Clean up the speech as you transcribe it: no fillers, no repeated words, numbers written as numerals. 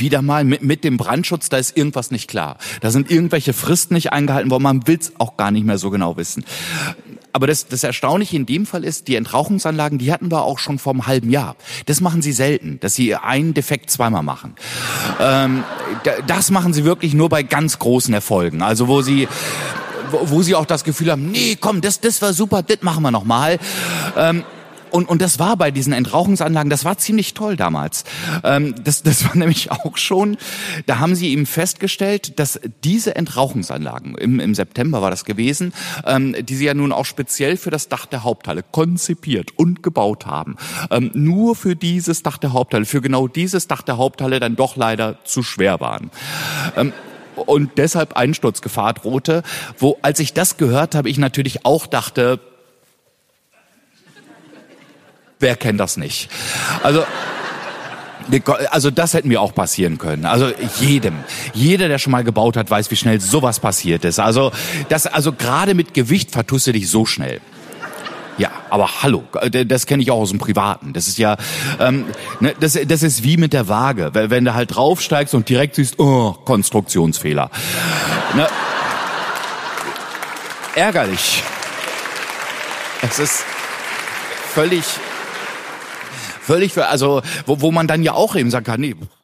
wieder mal mit dem Brandschutz, da ist irgendwas nicht klar. Da sind irgendwelche Fristen nicht eingehalten worden, man will's auch gar nicht mehr so genau wissen. Aber das Erstaunliche in dem Fall ist, die Entrauchungsanlagen, die hatten wir auch schon vor einem halben Jahr. Das machen sie selten, dass sie einen Defekt zweimal machen. Das machen sie wirklich nur bei ganz großen Erfolgen. Also wo sie auch das Gefühl haben, nee, komm, das war super, das machen wir nochmal. Und das war bei diesen Entrauchungsanlagen, das war ziemlich toll damals. Das war nämlich auch schon, da haben sie eben festgestellt, dass diese Entrauchungsanlagen, im September war das gewesen, die sie ja nun auch speziell für das Dach der Haupthalle konzipiert und gebaut haben, nur für dieses Dach der Haupthalle, für genau dieses Dach der Haupthalle dann doch leider zu schwer waren. Und deshalb Einsturzgefahr drohte, als ich das gehört habe, ich natürlich auch dachte, wer kennt das nicht? Also das hätte mir auch passieren können. Also jeder, der schon mal gebaut hat, weiß, wie schnell sowas passiert ist. Also gerade mit Gewicht vertust du dich so schnell. Ja, aber hallo, das kenne ich auch aus dem Privaten. Das ist ja, das ist wie mit der Waage. Wenn du halt draufsteigst und direkt siehst, oh, Konstruktionsfehler. Ne? Ärgerlich. Es ist völlig, also wo man dann ja auch eben sagen kann, nee,